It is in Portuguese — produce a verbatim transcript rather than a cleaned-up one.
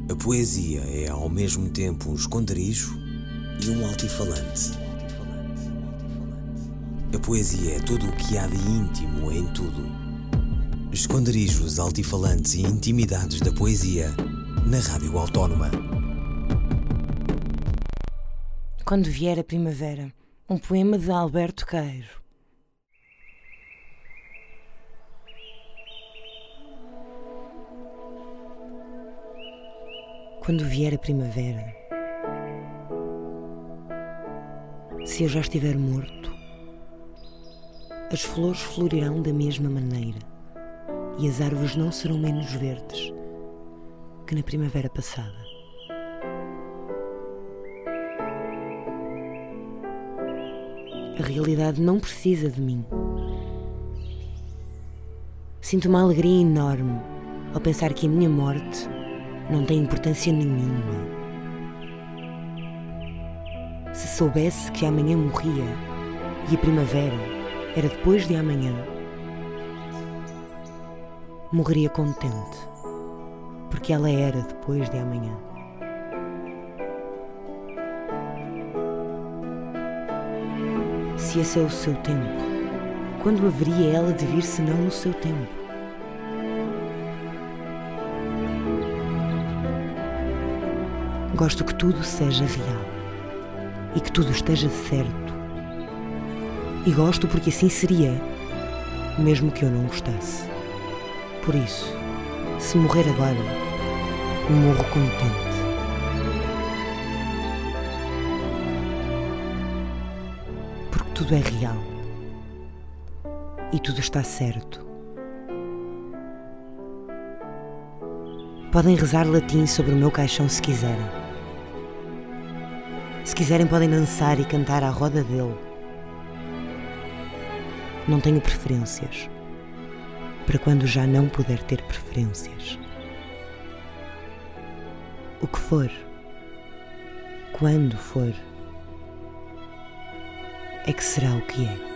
A poesia é ao mesmo tempo um esconderijo e um altifalante. A poesia é tudo o que há de íntimo em tudo. Esconderijos, altifalantes e intimidades da poesia na Rádio Autónoma. Quando vier a primavera, um poema de Alberto Queiro. Quando vier a primavera, se eu já estiver morto, as flores florirão da mesma maneira e as árvores não serão menos verdes que na primavera passada. A realidade não precisa de mim. Sinto uma alegria enorme ao pensar que a minha morte não tem importância nenhuma. Se soubesse que amanhã morria e a primavera era depois de amanhã, morreria contente, porque ela era depois de amanhã. Se esse é o seu tempo, quando haveria ela de vir senão no seu tempo? Gosto que tudo seja real e que tudo esteja certo. E gosto porque assim seria, mesmo que eu não gostasse. Por isso, se morrer agora, morro contente. Porque tudo é real e tudo está certo. Podem rezar latim sobre o meu caixão se quiserem. Se quiserem podem dançar e cantar à roda dele. Não tenho preferências para quando já não puder ter preferências. O que for, quando for, é que será o que é.